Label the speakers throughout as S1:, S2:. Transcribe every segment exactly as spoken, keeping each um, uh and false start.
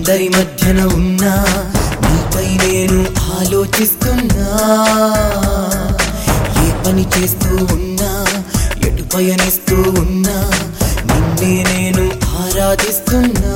S1: ఎందరి మధ్యన ఉన్నా నీపై నేను ఆలోచిస్తున్నా ఏ పని చేస్తూ ఉన్నా ఎటు పయనిస్తూ ఉన్నా నిన్నే నేను ఆరాధిస్తున్నా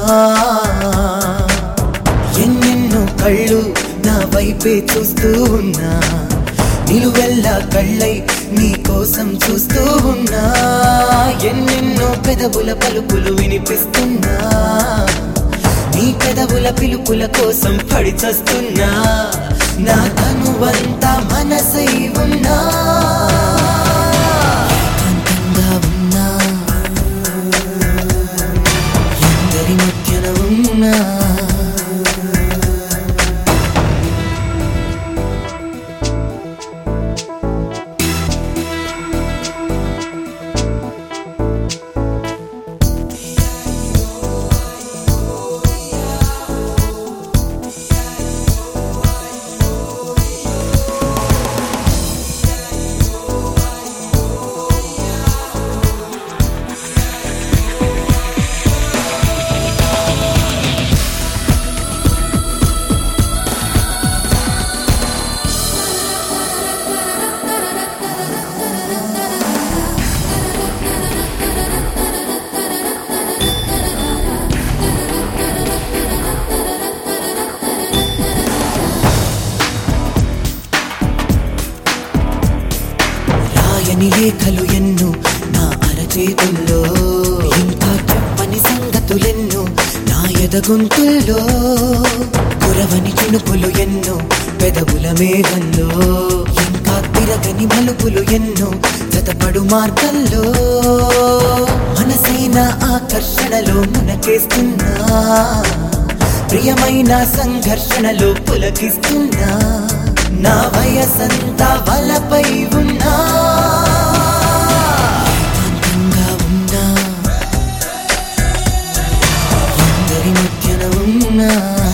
S1: ఎన్నెన్నో కళ్ళు నా వైపే చూస్తూ ఉన్నా నిలువెల్లా కళ్ళై నీ కోసం చూస్తూ ఉన్నా ఎన్నెన్నో పెదవుల పలుకులు వినిపిస్తున్నా నీ పెదవుల పిలుపుల కోసం పడి చస్తున్నా నా తనువంతా మనసై ఉన్నా ఏకాంతంగా ఉన్నా ఎందరి మధ్యన ఉన్నా రాయని లేఖలు ఎన్నో నా అరచేతుల్లో ఇంకా చెప్పని సంగతులెన్నో నా ఎదగొంతుల్లో కురవని చినుకులు ఎన్నో పెదవుల మేఘంలో ఇంకా తిరగని మలుపులు ఎన్నో జతపడు మార్గంలో మనసైన ఆకర్షణలో మునకేస్తున్నా ప్రియమైన సంఘర్షణలో పులకిస్తున్నా నా వయసంతా వలపై ఉన్నా ఏకాంతంగా ఉన్నా ఎందరి మధ్యన ఉన్నా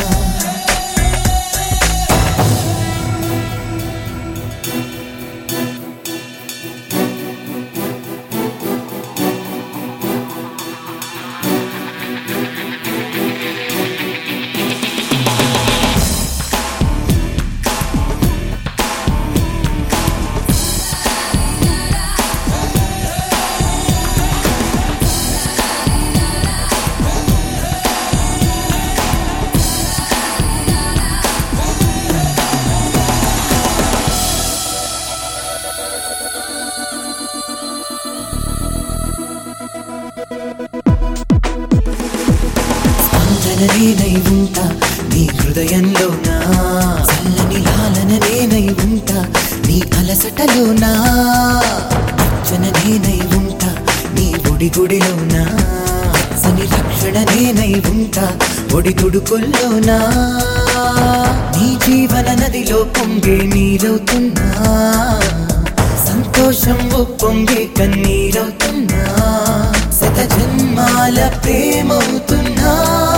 S1: నేనై ఉంటా నీ హృదయంలోనా చల్లని లాలన నేనై ఉంటా నీ అలసటలోనా అర్చన నేనై ఉంటా నీ ఒడి గుడిలోనా సని రక్షణ నేనై ఉంటా ఒడి తుడుకుల్లోనా నీ జీవన నదిలో పొంగే నీరవుతున్నా సంతోషం పొంగే కన్నీరవుతున్నా శత జన్మాల ప్రేమవుతున్నా